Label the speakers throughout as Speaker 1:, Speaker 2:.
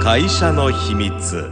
Speaker 1: 会社の秘密。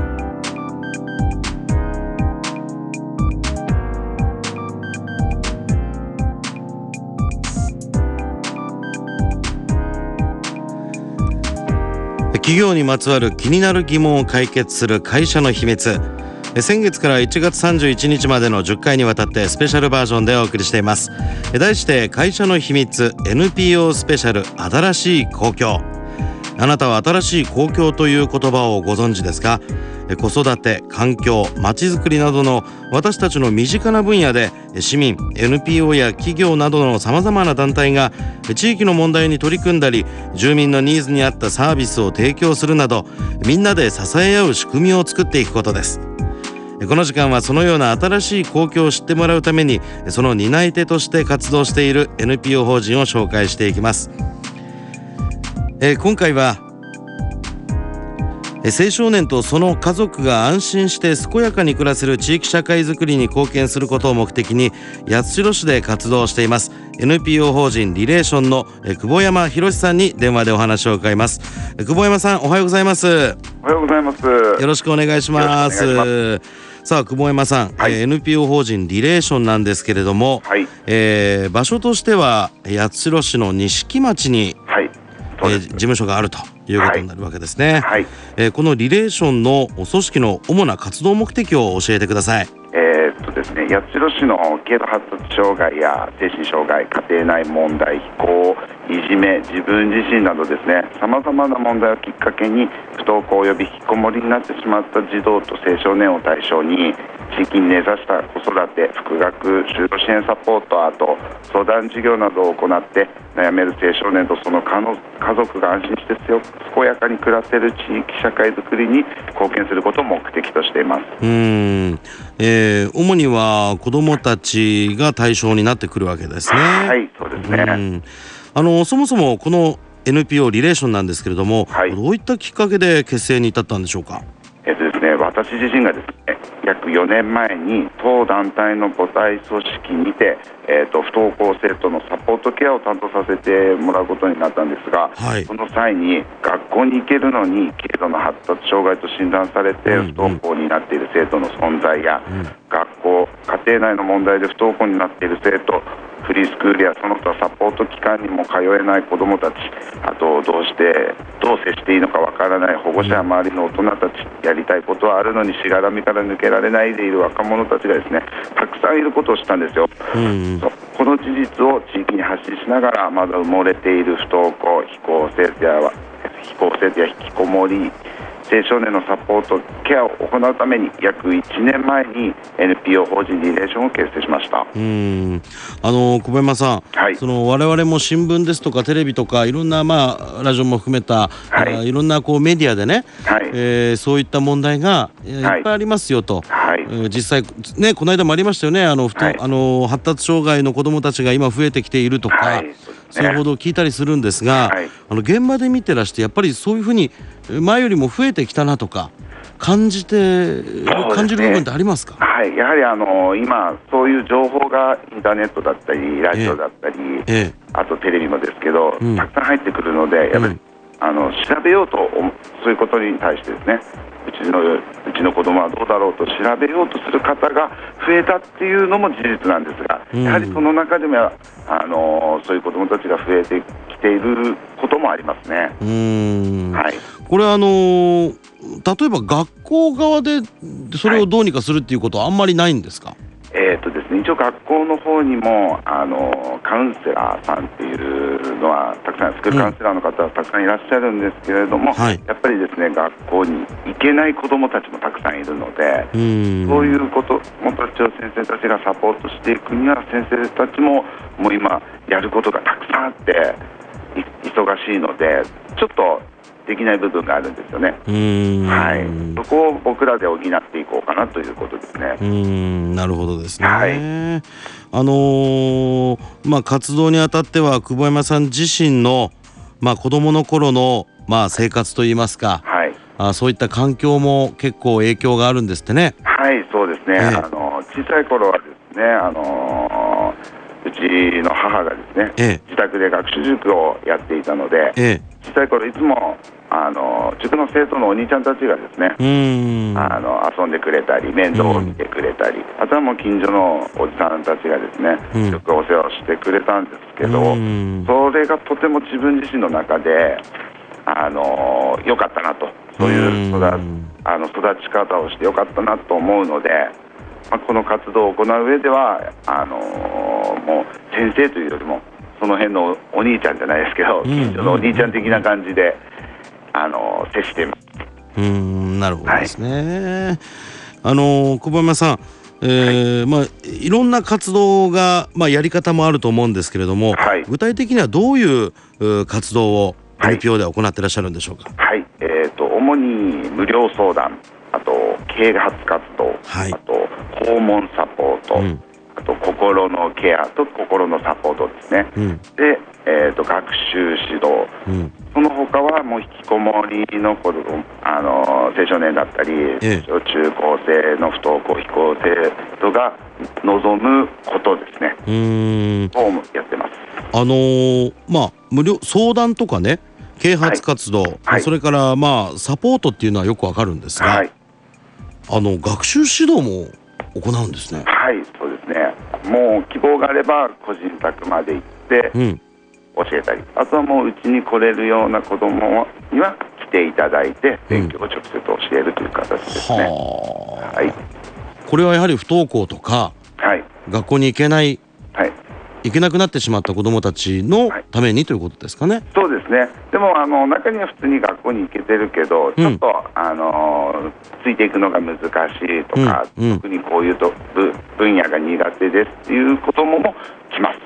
Speaker 1: 企業にまつわる気になる疑問を解決する会社の秘密。先月から1月31日までの10回にわたってスペシャルバージョンでお送りしています。題して会社の秘密 NPO スペシャル新しい公共。あなたは新しい公共という言葉をご存知ですか？子育て、環境、まちづくりなどの私たちの身近な分野で市民、NPO や企業などのさまざまな団体が地域の問題に取り組んだり、住民のニーズに合ったサービスを提供するなど、みんなで支え合う仕組みを作っていくことです。この時間はそのような新しい公共を知ってもらうために、その担い手として活動している NPO 法人を紹介していきます。今回は青少年とその家族が安心して健やかに暮らせる地域社会づくりに貢献することを目的に八代市で活動しています NPO 法人リレーションの久保山博さんに電話でお話を伺います。久保山さん、おはようございます。
Speaker 2: おはようございます。
Speaker 1: よろしくお願いします。さあ久保山さん、はい、NPO 法人リレーションなんですけれども、はい、場所としては八代市の錦町に、はい、事務所があるということになるわけですね。はいはい、このリレーションの組織の主な活動目的を教えてください。
Speaker 2: ですね、八代市の軽度発達障害や精神障害、家庭内問題、非行、いじめ、自分自身などですね、さまざまな問題をきっかけに不登校及び引きこもりになってしまった児童と青少年を対象に地域に根ざした子育て、復学、就労支援サポート、あと相談事業などを行って悩める青少年とその家族が安心して健やかに暮らせる地域社会づくりに貢献することを目的としています。
Speaker 1: 主には子どもたちが対象になってくるわけですね。
Speaker 2: はい、そうですね。
Speaker 1: そもそもこの NPO リレーションなんですけれども、はい、どういったきっかけで結成に至ったんでしょうか？
Speaker 2: ですね、私自身がですね、約4年前に当団体の母体組織にて、不登校生徒のサポートケアを担当させてもらうことになったんですが、はい、その際に学校に行けるのに軽度の発達障害と診断されて不登校になっている生徒の存在や、学校、家庭内の問題で不登校になっている生徒、フリースクールやその他サポート機関にも通えない子どもたち、あとどう接していいのかわからない保護者や周りの大人たち、やりたいことはあるのにしがらみから抜けられないでいる若者たちがですね、たくさんいることを知ったんですよ。この事実を地域に発信しながら、まだ埋もれている不登校、非行生徒や引きこもり、青少年のサポートケアを行うために約1年前に NPO 法人リレーションを結成しました。
Speaker 1: 久保山さん、はい、我々も新聞ですとかテレビとかいろんな、ラジオも含めた、いろんなメディアでね、はいそういった問題がいっぱいありますよと、はい実際ね、この間もありましたよね。発達障害の子どもたちが今増えてきているとか、はいそういう報道を聞いたりするんですが、はい、現場で見てらしてやっぱりそういうふうに前よりも増えてきたなとか感じる部分ってありますか？
Speaker 2: はい、やはり今そういう情報がインターネットだったりラジオだったり、あとテレビもですけど、たくさん入ってくるのでやっぱり、調べようとそういうことに対してですね、うちの子供はどうだろうと調べようとする方が増えたっていうのも事実なんですが、やはりその中でもそういう子供たちが増えてきていることもありますね。
Speaker 1: はい、これ例えば学校側でそれをどうにかするっていうことはあんまりないんですか？
Speaker 2: ですね、一応学校の方にもカウンセラーさんっていうのはたくさん、スクールカウンセラーの方はたくさんいらっしゃるんですけれども、やっぱりですね、学校に行けない子どもたちもたくさんいるので、そういう子どもたちを先生たちがサポートしていくには、先生たちももう今やることがたくさんあって忙しいので、ちょっとできない部分があるんですよね。はい、そこを僕らで補っていこうかなということですね。
Speaker 1: なるほどですね。はい、活動にあたっては久保山さん自身の、子どもの頃の、生活といいますか、はい、そういった環境も結構影響があるんですってね。
Speaker 2: はい、そうですね。小さい頃はですね、うちの母がですね、自宅で学習塾をやっていたので、 小さい頃いつも塾の生徒のお兄ちゃんたちがですね、遊んでくれたり面倒を見てくれたり、あとはもう近所のおじさんたちがですね、よくお世話をしてくれたんですけど、それがとても自分自身の中で良かったなと、そういう育ち方をして良かったなと思うので、この活動を行う上ではもう先生というよりもその辺のお兄ちゃんじゃないですけど、近所のお兄ちゃん的な感じで接しています。
Speaker 1: なるほどですね。小浜さん、いろんな活動が、やり方もあると思うんですけれども、具体的にはどういう活動を NPO では行っていらっしゃるんでしょうか。
Speaker 2: 主に無料相談、あと啓発活動、あと訪問サポート、あと心のケアと心のサポートですね、で、学習指導、その他はもう引きこもりの子ども、青少年だったり、小中高生の不登校非行生徒が望むことですね、をやってます。
Speaker 1: 無料相談とかね、啓発活動、それからサポートっていうのはよくわかるんですが、学習指導も行うんですね。
Speaker 2: そうですね。もう希望があれば個人宅まで行って教えたり、あとはもううちに来れるような子どもには来ていただいて勉強を直接教えるという形ですね。
Speaker 1: これはやはり不登校とか、学校に行けない、行けなくなってしまった子どもたちのためにということですかね。
Speaker 2: そうですね。でも中には普通に学校に行けてるけど、ちょっとついていくのが難しいとか、特にこういう分野が苦手ですっていう子どもも来ます。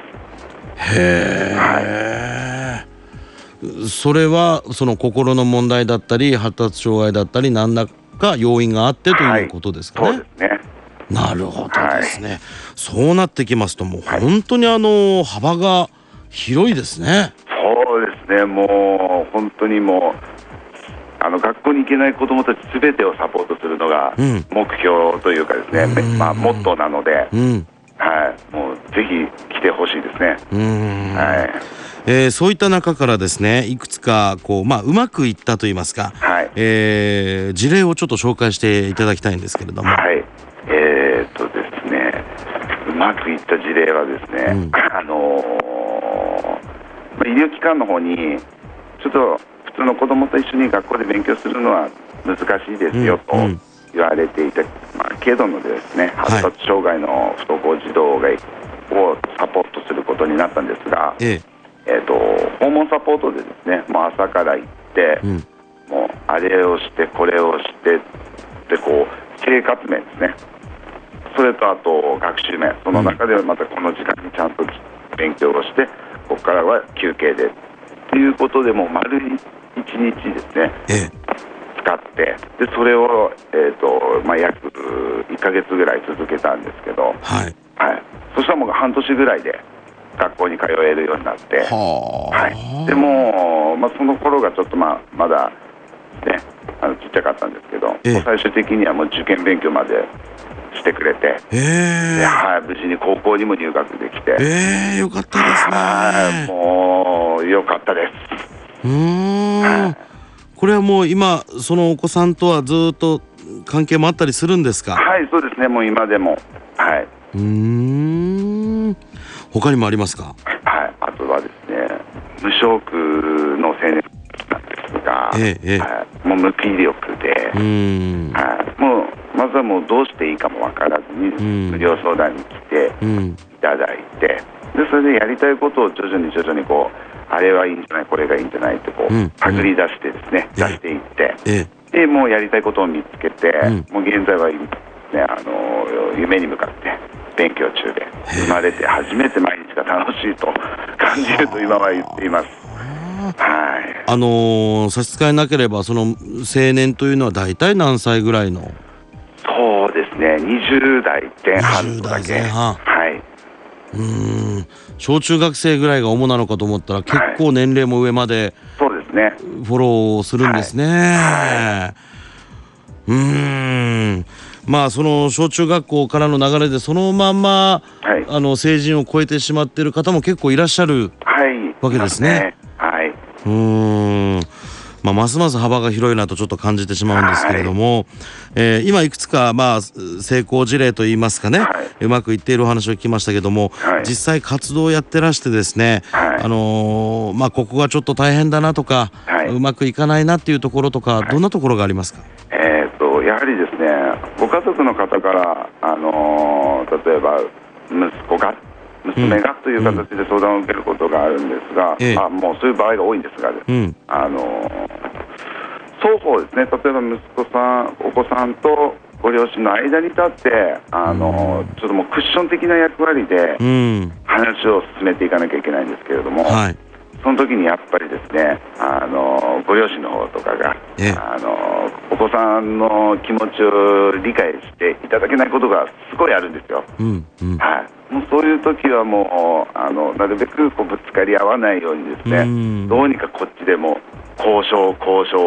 Speaker 1: それはその心の問題だったり発達障害だったり何らか要因があってということですかね。
Speaker 2: そうですね。
Speaker 1: なるほどですね。そうなってきますともう本当に幅が広いですね。
Speaker 2: そうですね。もう本当にもう学校に行けない子どもたちすべてをサポートするのが目標というかですね、モットーなので、もうぜひ来てほしいですね。
Speaker 1: そういった中からですね、いくつかうまくいったといいますか、事例をちょっと紹介していただきたいんですけれども。
Speaker 2: ですね、うまくいった事例はですね、医療機関の方にちょっと普通の子どもと一緒に学校で勉強するのは難しいですよと言われていた、軽度のですね、発達障害の不登校児童をサポートすることになったんですが、訪問サポートでですね、もう朝から行って、もうあれをしてこれをしてって生活面ですね、それとあと学習面、その中でまたこの時間にちゃんと勉強をして、ここからは休憩でということでもう丸1日ですね、使って、でそれを、約1ヶ月ぐらい続けたんですけど、そしたらもう半年ぐらいで学校に通えるようになって、でも、その頃がちょっとまだね、ちっちゃかったんですけど、最終的にはもう受験勉強までしてくれて、無事に高校にも入学できて、
Speaker 1: よかったですね。
Speaker 2: もうよかったです。
Speaker 1: これはもう今そのお子さんとはずっと関係もあったりするんですか。
Speaker 2: そうですね。もう今でも。
Speaker 1: 他にもありますか。
Speaker 2: あとはですね、無職の青年なんですが、もう無気力で、もうまずはもうどうしていいかも分からずに無料相談に来ていただいて、でそれでやりたいことを徐々にあれはいいんじゃない、これがいいんじゃないって探り出してですね、出していって、でもうやりたいことを見つけて、もう現在は、夢に向かって勉強中で、生まれて初めて毎日が楽しいと感じると今は言っています。
Speaker 1: 差し支えなければその青年というのは大体何歳ぐらいの。
Speaker 2: そうですね、20代前半だけ。
Speaker 1: 小中学生ぐらいが主なのかと思ったら結構年齢も上まで
Speaker 2: そうですね、
Speaker 1: フォローするんですね。その小中学校からの流れでそのまま、成人を超えてしまっている方も結構いらっしゃるわけですね。 ますます幅が広いなとちょっと感じてしまうんですけれども、今いくつか成功事例といいますかね、うまくいっているお話を聞きましたけども、実際活動をやってらしてですね、ここがちょっと大変だなとか、うまくいかないなっていうところとか、どんなところがありますか？
Speaker 2: やはりですね、ご家族の方から、例えば娘がという形で相談を受けることがあるんですが、もうそういう場合が多いんですが、双方ですね、例えばお子さんとご両親の間に立って、ちょっともうクッション的な役割で話を進めていかなきゃいけないんですけれども、その時にやっぱりですね、ご両親の方とかが、お子さんの気持ちを理解していただけないことがすごいあるんですよ。もうそういう時はもうなるべくぶつかり合わないようにですね、どうにかこっちでも交渉を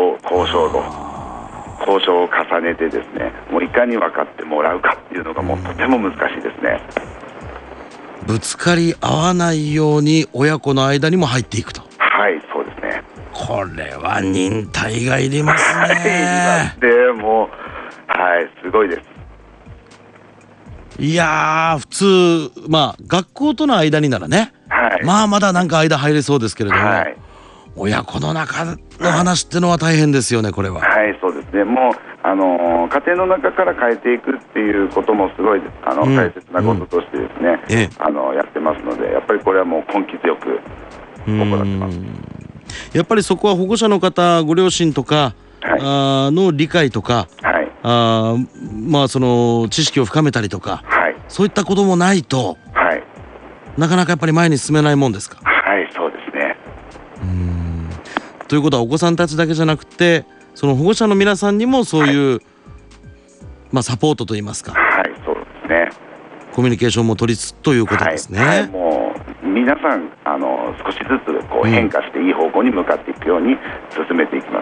Speaker 2: 重ねてですね、もういかに分かってもらうかっていうのがもうとても難しいですね。
Speaker 1: ぶつかり合わないように親子の間にも入っていくと。
Speaker 2: そうですね。
Speaker 1: これは忍耐がいりますね。
Speaker 2: でもすごいです。
Speaker 1: いやー、普通学校との間にならね、まだなんか間入れそうですけれども、親子の中の話ってのは大変ですよね、これは。
Speaker 2: そうですね。もう家庭の中から変えていくっていうこともすごい大切なこととしてですね、やってますので、やっぱりこれはもう根気強く行ってます。
Speaker 1: やっぱりそこは保護者の方、ご両親とか、の理解とか、その知識を深めたりとか、そういったこともないと、なかなかやっぱり前に進めないもんですか？
Speaker 2: そうですね。
Speaker 1: ということはお子さんたちだけじゃなくて、その保護者の皆さんにもそういう、サポートといいますか、
Speaker 2: そうですね。
Speaker 1: コミュニケーションも取りつつということですね。
Speaker 2: もう皆さん少しずつ変化していい方向に向かっていくように進めていきます。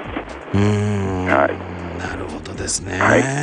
Speaker 1: なるほどですね。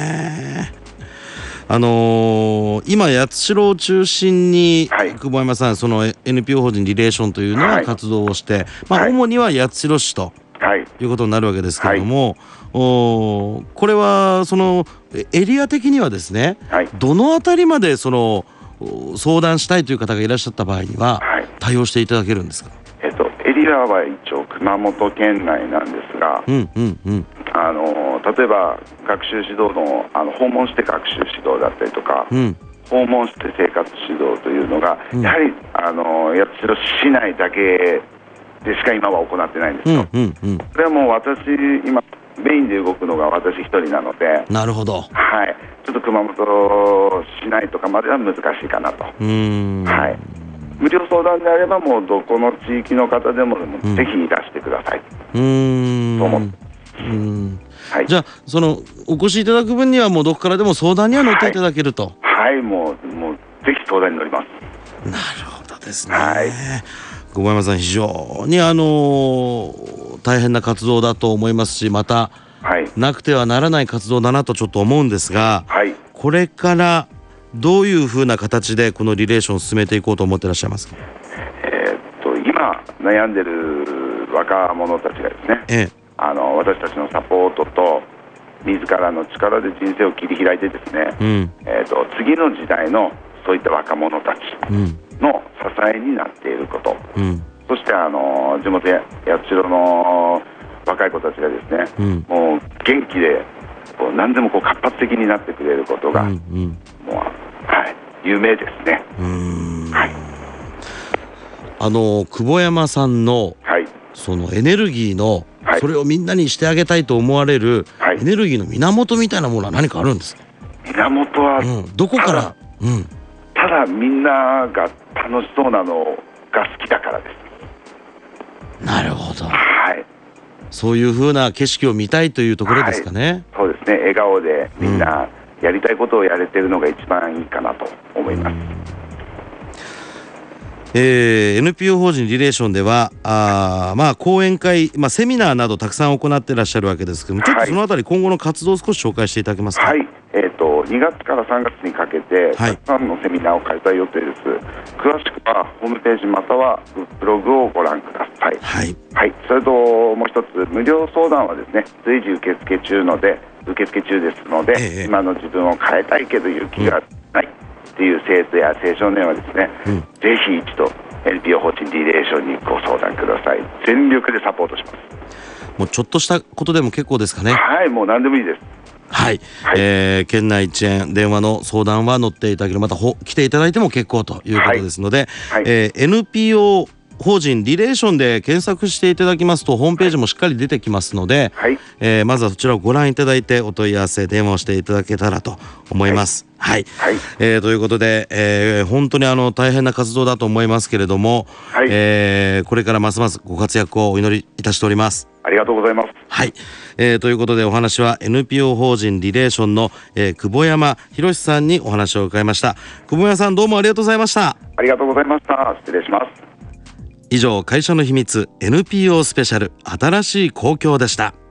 Speaker 1: 今八代を中心に、久保山さん、その NPO 法人リレーションというのは活動をして、主には八代市ということになるわけですけれども、これはそのエリア的にはですね、どのあたりまでその相談したいという方がいらっしゃった場合には対応していただけるんですか？
Speaker 2: エリアは一応熊本県内なんですが、例えば学習指導の訪問して学習指導だったりとか、訪問して生活指導というのが、やはり八代市内だけでしか今は行ってないんですよ。それはもう今メインで動くのが私一人なので、
Speaker 1: なるほど。
Speaker 2: ちょっと熊本市内とかまでは難しいかなと。無料相談であればもうどこの地域の方でもぜひいらしてくださいと思って。
Speaker 1: じゃあそのお越しいただく分にはもうどこからでも相談には乗っていただけると。
Speaker 2: もうぜひ相談に乗ります。
Speaker 1: なるほどですね。久保山さん、非常に大変な活動だと思いますし、また、なくてはならない活動だなとちょっと思うんですが、これからどういうふうな形でこのリレーションを進めていこうと思っていらっしゃいますか？
Speaker 2: 今悩んでる若者たちがですね、私たちのサポートと自らの力で人生を切り開いてですね、次の時代のそういった若者たちの支えになっていること、そして地元八代の若い子たちがですね、もう元気で何でも活発的になってくれることが、もう夢ですね。
Speaker 1: 久保山さんの、そのエネルギーの、それをみんなにしてあげたいと思われる、エネルギーの源みたいなものは何かあるんですか？
Speaker 2: 源は、
Speaker 1: どこから？
Speaker 2: ただみんなが楽しそうなのが好きだからです。
Speaker 1: なるほど。そういう風な景色を見たいというところですかね。
Speaker 2: そうですね。笑顔でみんなやりたいことをやれてるのが一番いいかなと思います。
Speaker 1: NPO 法人リレーションでは講演会、セミナーなどたくさん行っていらっしゃるわけですけども、ちょっとそのあたり今後の活動を少し紹介していただけますか。
Speaker 2: はい、2月から3月にかけてたくさんのセミナーを開催予定です。詳しくはホームページまたはブログをご覧ください。はい、はい、それともう一つ、無料相談はですね、随時受付中ですので、今の自分を変えたいけど勇気がないっていう生徒や青少年はですね、ぜひ一度 NPO 法人リレーションにご相談ください。全力でサポートします。
Speaker 1: もうちょっとしたことでも結構ですかね。
Speaker 2: はい、もう何でもいいです。
Speaker 1: はい、県内一円電話の相談は乗っていただける、また来ていただいても結構ということですので、NPO 法人リレーションで検索していただきますとホームページもしっかり出てきますので、まずはそちらをご覧いただいてお問い合わせ電話をしていただけたらと思います。ということで、本当に大変な活動だと思いますけれども、これからますますご活躍をお祈りいたしております。
Speaker 2: ありがとうございます。
Speaker 1: ということでお話は NPO 法人リレーションの、久保山博さんにお話を伺いました。久保山さん、どうもありがとうございました。
Speaker 2: ありがとうございました。失礼します。
Speaker 1: 以上、会社の秘密 NPO スペシャル新しい公共でした。